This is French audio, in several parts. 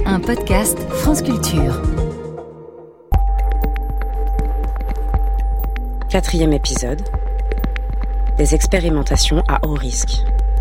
un podcast France Culture. 4e épisode. Des expérimentations à haut risque.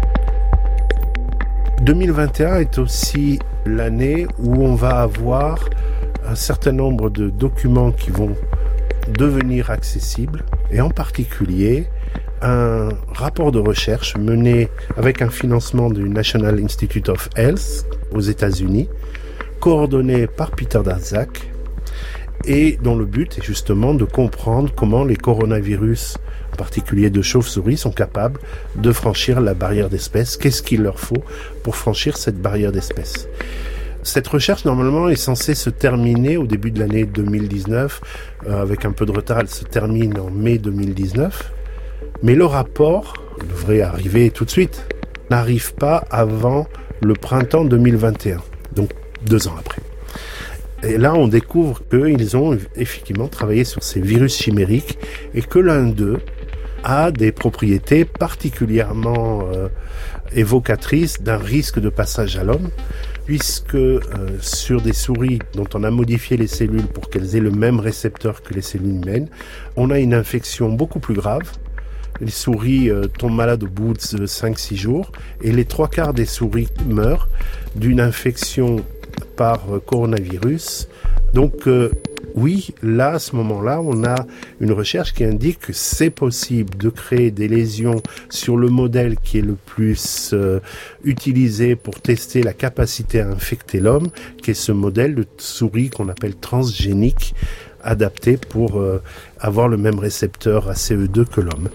2021 est aussi l'année où on va avoir un certain nombre de documents qui vont devenir accessibles, et en particulier un rapport de recherche mené avec un financement du National Institute of Health aux États-Unis, coordonné par Peter Daszak, et dont le but est justement de comprendre comment les coronavirus, en particulier de chauves-souris, sont capables de franchir la barrière d'espèce. Qu'est-ce qu'il leur faut pour franchir cette barrière d'espèce ? Cette recherche, normalement, est censée se terminer au début de l'année 2019. Avec un peu de retard, elle se termine en mai 2019. Mais le rapport, il devrait arriver tout de suite, n'arrive pas avant le printemps 2021, donc 2 ans après. Et là, on découvre qu'ils ont effectivement travaillé sur ces virus chimériques et que l'un d'eux a des propriétés particulièrement évocatrices d'un risque de passage à l'homme, puisque sur des souris dont on a modifié les cellules pour qu'elles aient le même récepteur que les cellules humaines, on a une infection beaucoup plus grave. Les souris tombent malades au bout de 5-6 jours et les 3/4 des souris meurent d'une infection par coronavirus. Donc oui, là, à ce moment-là, on a une recherche qui indique que c'est possible de créer des lésions sur le modèle qui est le plus utilisé pour tester la capacité à infecter l'homme, qui est ce modèle de souris qu'on appelle transgénique, adapté pour avoir le même récepteur ACE2 que l'homme.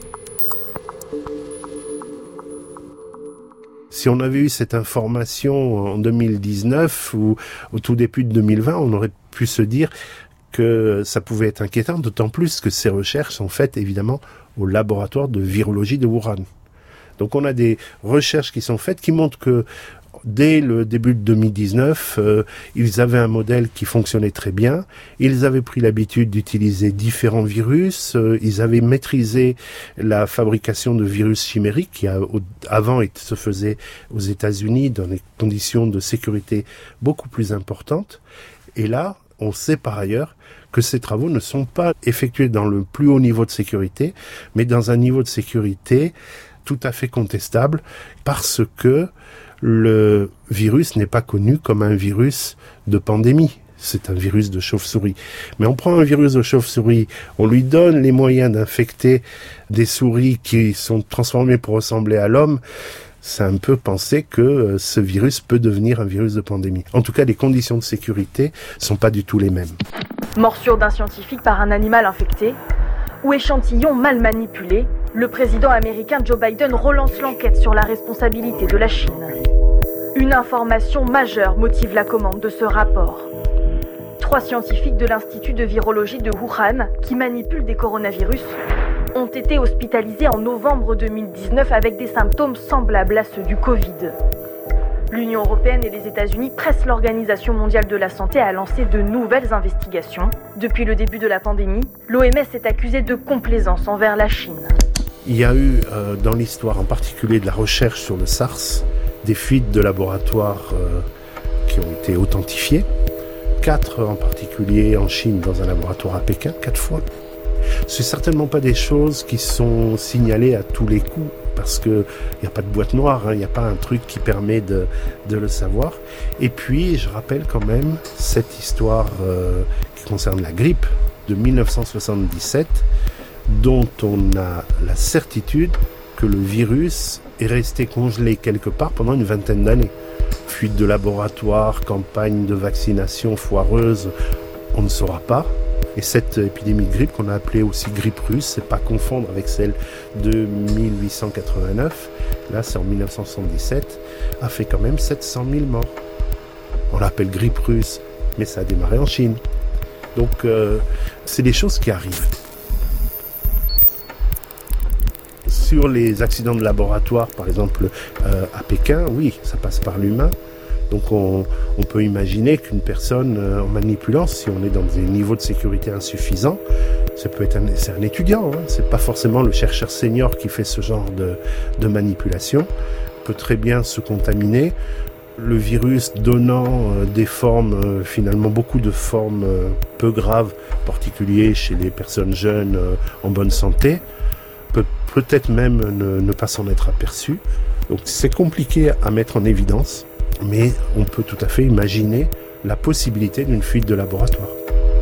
Si on avait eu cette information en 2019 ou au tout début de 2020, on aurait pu se dire que ça pouvait être inquiétant, d'autant plus que ces recherches sont faites évidemment au laboratoire de virologie de Wuhan. Donc on a des recherches qui sont faites qui montrent que dès le début de 2019, ils avaient un modèle qui fonctionnait très bien. Ils avaient pris l'habitude d'utiliser différents virus. Ils avaient maîtrisé la fabrication de virus chimériques qui avant se faisait aux États-Unis dans des conditions de sécurité beaucoup plus importantes. Et là, on sait par ailleurs que ces travaux ne sont pas effectués dans le plus haut niveau de sécurité, mais dans un niveau de sécurité tout à fait contestable parce que le virus n'est pas connu comme un virus de pandémie. C'est un virus de chauve-souris. Mais on prend un virus de chauve-souris, on lui donne les moyens d'infecter des souris qui sont transformées pour ressembler à l'homme. C'est un peu penser que ce virus peut devenir un virus de pandémie. En tout cas, les conditions de sécurité sont pas du tout les mêmes. Morsure d'un scientifique par un animal infecté ou échantillon mal manipulé, le président américain Joe Biden relance l'enquête sur la responsabilité de la Chine. Une information majeure motive la commande de ce rapport. 3 scientifiques de l'Institut de virologie de Wuhan, qui manipulent des coronavirus, ont été hospitalisés en novembre 2019 avec des symptômes semblables à ceux du Covid. L'Union européenne et les États-Unis pressent l'Organisation mondiale de la santé à lancer de nouvelles investigations. Depuis le début de la pandémie, l'OMS est accusée de complaisance envers la Chine. Il y a eu dans l'histoire, en particulier de la recherche sur le SARS, des fuites de laboratoires qui ont été authentifiées. 4 en particulier en Chine dans un laboratoire à Pékin, 4 fois. C'est certainement pas des choses qui sont signalées à tous les coups parce que il y a pas de boîte noire, il y a pas un truc qui permet de le savoir. Et puis, je rappelle quand même cette histoire qui concerne la grippe de 1977 dont on a la certitude que le virus est resté congelé quelque part pendant une 20aine d'années. Fuite de laboratoire, campagne de vaccination foireuse, on ne saura pas. Et cette épidémie de grippe, qu'on a appelée aussi grippe russe, c'est pas confondre avec celle de 1889, là c'est en 1977, a fait quand même 700 000 morts. On l'appelle grippe russe, mais ça a démarré en Chine. Donc c'est des choses qui arrivent. Sur les accidents de laboratoire, par exemple à Pékin, oui, ça passe par l'humain. Donc on peut imaginer qu'une personne, en manipulant, si on est dans des niveaux de sécurité insuffisants, c'est un étudiant, c'est pas forcément le chercheur senior qui fait ce genre de manipulation, peut très bien se contaminer. le virus donnant des formes, finalement beaucoup de formes peu graves, en particulier chez les personnes jeunes en bonne santé, peut-être même ne pas s'en être aperçu. Donc c'est compliqué à mettre en évidence, mais on peut tout à fait imaginer la possibilité d'une fuite de laboratoire.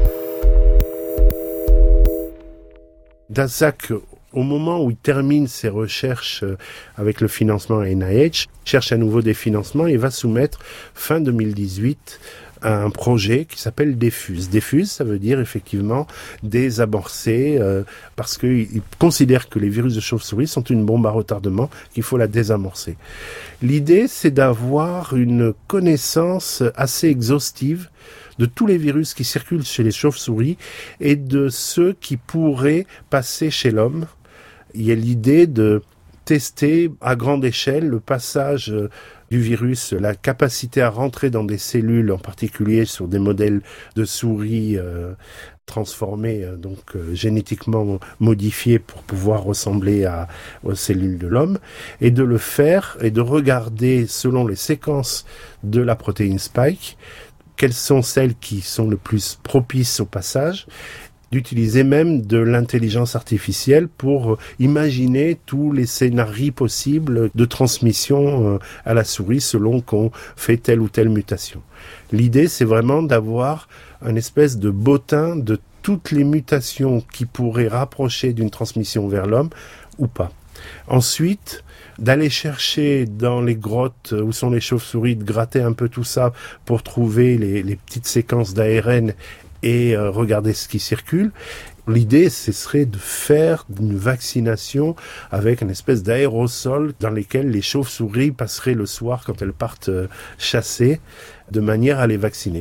Daszak, au moment où il termine ses recherches avec le financement à NIH, cherche à nouveau des financements et va soumettre fin 2018 un projet qui s'appelle DEFUSE. DEFUSE, ça veut dire effectivement désamorcer, parce qu'il considère que les virus de chauve-souris sont une bombe à retardement, qu'il faut la désamorcer. L'idée, c'est d'avoir une connaissance assez exhaustive de tous les virus qui circulent chez les chauves-souris et de ceux qui pourraient passer chez l'homme. Il y a l'idée de tester à grande échelle le passage du virus, la capacité à rentrer dans des cellules, en particulier sur des modèles de souris transformés, génétiquement modifiés pour pouvoir ressembler aux cellules de l'homme, et de le faire et de regarder selon les séquences de la protéine Spike, quelles sont celles qui sont le plus propices au passage, d'utiliser même de l'intelligence artificielle pour imaginer tous les scénarios possibles de transmission à la souris selon qu'on fait telle ou telle mutation. L'idée, c'est vraiment d'avoir un espèce de bottin de toutes les mutations qui pourraient rapprocher d'une transmission vers l'homme ou pas. Ensuite, d'aller chercher dans les grottes où sont les chauves-souris, de gratter un peu tout ça pour trouver les petites séquences d'ARN et regarder ce qui circule. L'idée, ce serait de faire une vaccination avec une espèce d'aérosol dans lesquels les chauves-souris passeraient le soir quand elles partent chasser, de manière à les vacciner.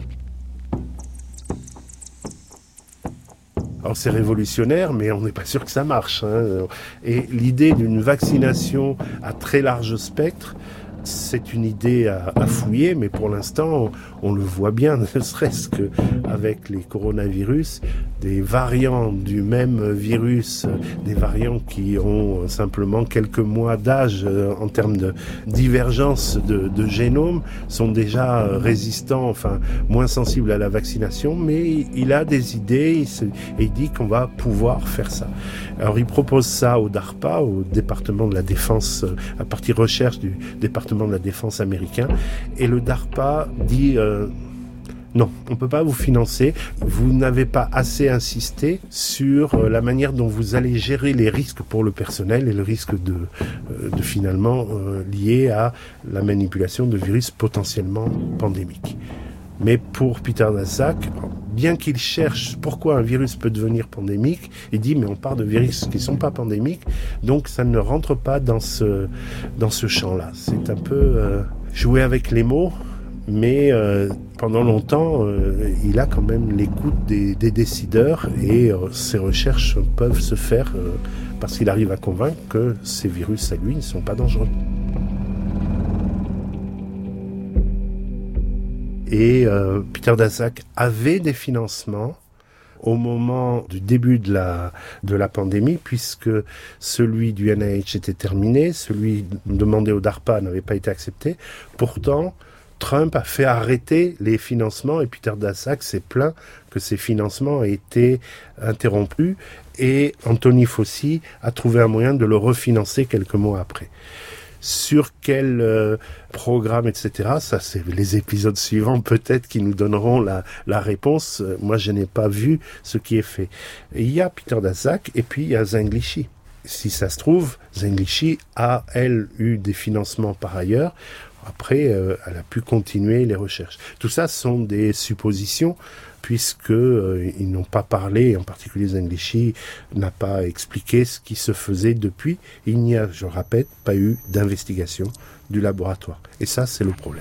Alors c'est révolutionnaire, mais on n'est pas sûr que ça marche. Et l'idée d'une vaccination à très large spectre, c'est une idée à fouiller, mais pour l'instant, on le voit bien, ne serait-ce qu'avec les coronavirus, des variants du même virus, des variants qui ont simplement quelques mois d'âge en termes de divergence de génome, sont déjà résistants, moins sensibles à la vaccination, mais il a des idées et il dit qu'on va pouvoir faire ça. Alors il propose ça au DARPA, au département de la défense, à partir recherche du département de la défense américain, et le DARPA dit non, on ne peut pas vous financer, vous n'avez pas assez insisté sur la manière dont vous allez gérer les risques pour le personnel et le risque de finalement lié à la manipulation de virus potentiellement pandémiques. Mais pour Peter Daszak, bien qu'il cherche pourquoi un virus peut devenir pandémique, il dit mais on part de virus qui ne sont pas pandémiques, donc ça ne rentre pas dans ce champ-là. C'est un peu jouer avec les mots, mais pendant longtemps, il a quand même l'écoute des décideurs et ses recherches peuvent se faire parce qu'il arrive à convaincre que ces virus à lui ne sont pas dangereux. Et Peter Daszak avait des financements au moment du début de la pandémie, puisque celui du NIH était terminé, celui demandé au DARPA n'avait pas été accepté. Pourtant, Trump a fait arrêter les financements et Peter Daszak s'est plaint que ces financements aient été interrompus et Anthony Fauci a trouvé un moyen de le refinancer quelques mois après. Sur quel programme, etc. Ça, c'est les épisodes suivants peut-être qui nous donneront la réponse. Moi, je n'ai pas vu ce qui est fait. Et il y a Peter Daszak et puis il y a Zheng Liqi. Si ça se trouve, Zheng Liqi a, elle, eu des financements par ailleurs. Après, elle a pu continuer les recherches. Tout ça sont des suppositions, puisqu'ils n'ont pas parlé, en particulier Zheng Liqi n'a pas expliqué ce qui se faisait depuis. Il n'y a, je répète, pas eu d'investigation du laboratoire. Et ça, c'est le problème.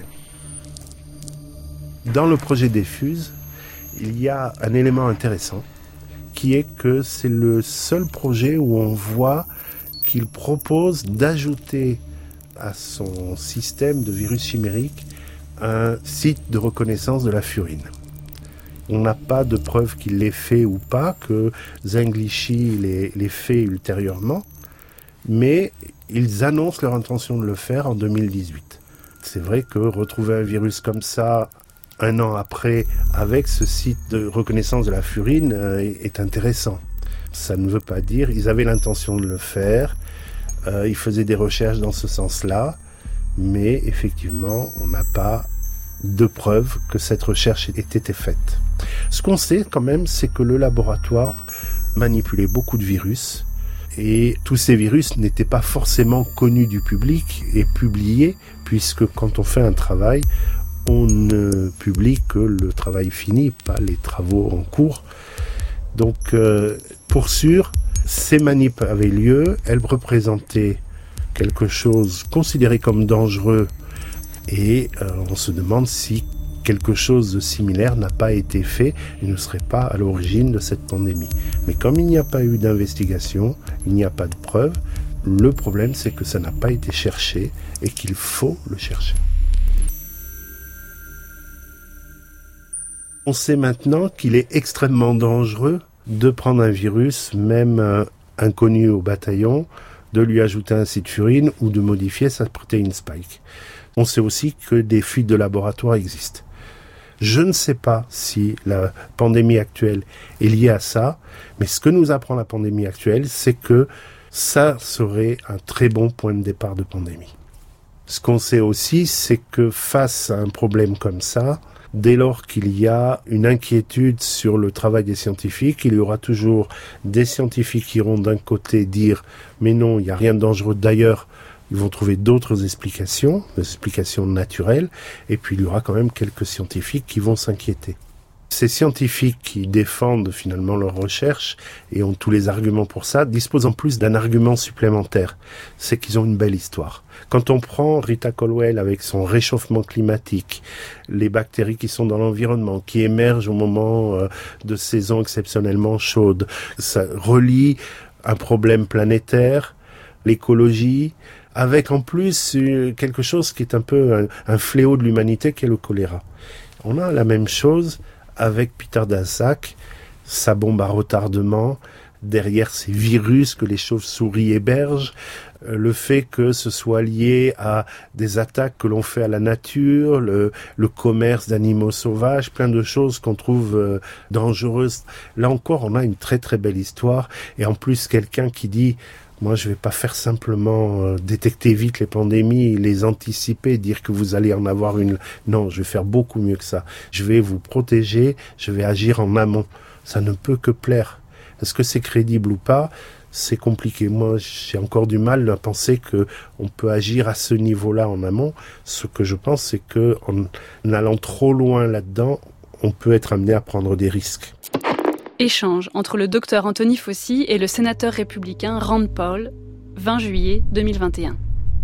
Dans le projet DEFUSE, il y a un élément intéressant, qui est que c'est le seul projet où on voit qu'il propose d'ajouter à son système de virus chimérique un site de reconnaissance de la furine. On n'a pas de preuve qu'il l'ait fait ou pas, que Zheng Liqi l'ait fait ultérieurement, mais ils annoncent leur intention de le faire en 2018. C'est vrai que retrouver un virus comme ça, 1 an après, avec ce site de reconnaissance de la furine, est intéressant. Ça ne veut pas dire, ils avaient l'intention de le faire, ils faisaient des recherches dans ce sens-là, mais effectivement, on n'a pas de preuves que cette recherche ait été faite. Ce qu'on sait quand même, c'est que le laboratoire manipulait beaucoup de virus, et tous ces virus n'étaient pas forcément connus du public et publiés, puisque quand on fait un travail, on ne publie que le travail fini, pas les travaux en cours. Donc, pour sûr, ces manips avaient lieu, elles représentaient quelque chose considéré comme dangereux, et on se demande si quelque chose de similaire n'a pas été fait et ne serait pas à l'origine de cette pandémie. Mais comme il n'y a pas eu d'investigation, il n'y a pas de preuves, le problème c'est que ça n'a pas été cherché et qu'il faut le chercher. On sait maintenant qu'il est extrêmement dangereux de prendre un virus, même inconnu au bataillon, de lui ajouter un site furine ou de modifier sa protéine spike. On sait aussi que des fuites de laboratoire existent. Je ne sais pas si la pandémie actuelle est liée à ça, mais ce que nous apprend la pandémie actuelle, c'est que ça serait un très bon point de départ de pandémie. Ce qu'on sait aussi, c'est que face à un problème comme ça, dès lors qu'il y a une inquiétude sur le travail des scientifiques, il y aura toujours des scientifiques qui iront d'un côté dire « mais non, il n'y a rien de dangereux d'ailleurs », ils vont trouver d'autres explications, des explications naturelles, et puis il y aura quand même quelques scientifiques qui vont s'inquiéter. Ces scientifiques qui défendent finalement leurs recherches et ont tous les arguments pour ça, disposent en plus d'un argument supplémentaire, c'est qu'ils ont une belle histoire. Quand on prend Rita Colwell avec son réchauffement climatique, les bactéries qui sont dans l'environnement, qui émergent au moment de saisons exceptionnellement chaudes, ça relie un problème planétaire, l'écologie, avec en plus quelque chose qui est un peu un fléau de l'humanité, qui est le choléra. On a la même chose avec Peter Daszak, sa bombe à retardement, derrière ces virus que les chauves-souris hébergent, le fait que ce soit lié à des attaques que l'on fait à la nature, le commerce d'animaux sauvages, plein de choses qu'on trouve dangereuses. Là encore, on a une très très belle histoire, et en plus quelqu'un qui dit moi, je vais pas faire simplement détecter vite les pandémies, les anticiper, dire que vous allez en avoir une. Non, je vais faire beaucoup mieux que ça. Je vais vous protéger, je vais agir en amont. Ça ne peut que plaire. Est-ce que c'est crédible ou pas ? C'est compliqué. Moi, j'ai encore du mal à penser que on peut agir à ce niveau-là en amont. Ce que je pense, c'est que en allant trop loin là-dedans, on peut être amené à prendre des risques. Échange entre le docteur Anthony Fauci et le sénateur républicain Rand Paul, 20 juillet 2021.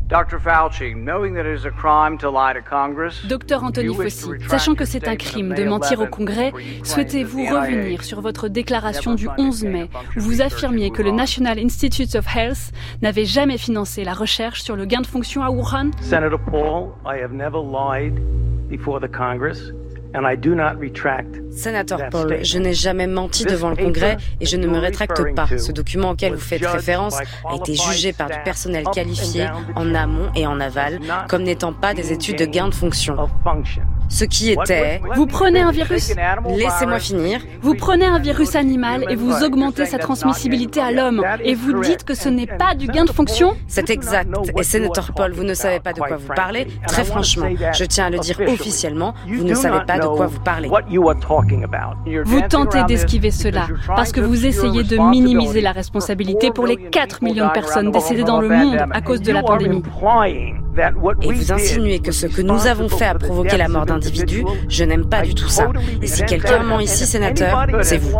Docteur Anthony Fauci, sachant que c'est un crime de mentir au Congrès, souhaitez-vous revenir sur votre déclaration du 11 mai où vous affirmiez que le National Institutes of Health n'avait jamais financé la recherche sur le gain de fonction à Wuhan ? Senator Paul, I have never lied before the Congress. Sénateur Paul, je n'ai jamais menti devant le Congrès et je ne me rétracte pas. Ce document auquel vous faites référence a été jugé par du personnel qualifié en amont et en aval comme n'étant pas des études de gain de fonction. Ce qui était... Vous prenez un virus... Laissez-moi finir. Vous prenez un virus animal et vous augmentez sa transmissibilité à l'homme et vous dites que ce n'est pas du gain de fonction ? C'est exact. Et sénateur Paul, vous ne savez pas de quoi vous parlez. Très franchement, je tiens à le dire officiellement, vous ne savez pas de quoi vous parlez. Vous tentez d'esquiver cela parce que vous essayez de minimiser la responsabilité pour les 4 millions de personnes décédées dans le monde à cause de la pandémie. Et vous insinuez que ce que nous avons fait a provoqué la mort d'individus, je n'aime pas du tout ça. Et si quelqu'un ment ici, sénateur, c'est vous.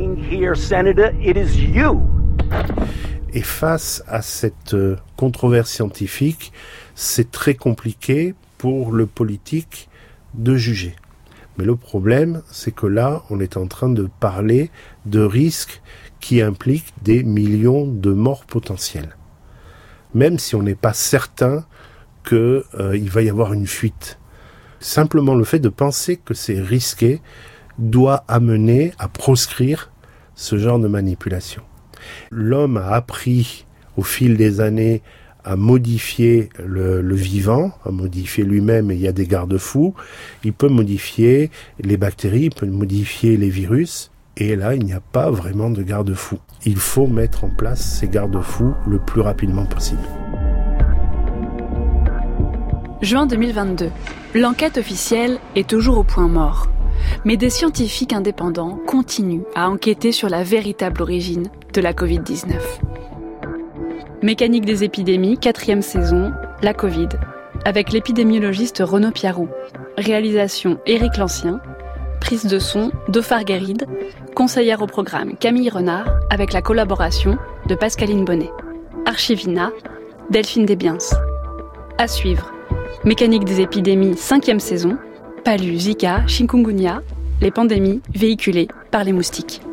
Et face à cette controverse scientifique, c'est très compliqué pour le politique de juger. Mais le problème, c'est que là, on est en train de parler de risques qui impliquent des millions de morts potentielles. Même si on n'est pas certain qu'il va y avoir une fuite. Simplement le fait de penser que c'est risqué doit amener à proscrire ce genre de manipulation. L'homme a appris au fil des années à modifier le vivant, à modifier lui-même, et il y a des garde-fous. Il peut modifier les bactéries, il peut modifier les virus. Et là, il n'y a pas vraiment de garde-fous. Il faut mettre en place ces garde-fous le plus rapidement possible. Juin 2022. L'enquête officielle est toujours au point mort. Mais des scientifiques indépendants continuent à enquêter sur la véritable origine de la Covid-19. Mécanique des épidémies, 4e saison, la Covid, avec l'épidémiologiste Renaud Piarou. Réalisation Éric Lancien. Prise de son Dauphard Guéride. Conseillère au programme Camille Renard, avec la collaboration de Pascaline Bonnet. Archivina, Delphine Desbiens. À suivre. Mécanique des épidémies, 5e saison. Palu, Zika, chikungunya, les pandémies véhiculées par les moustiques.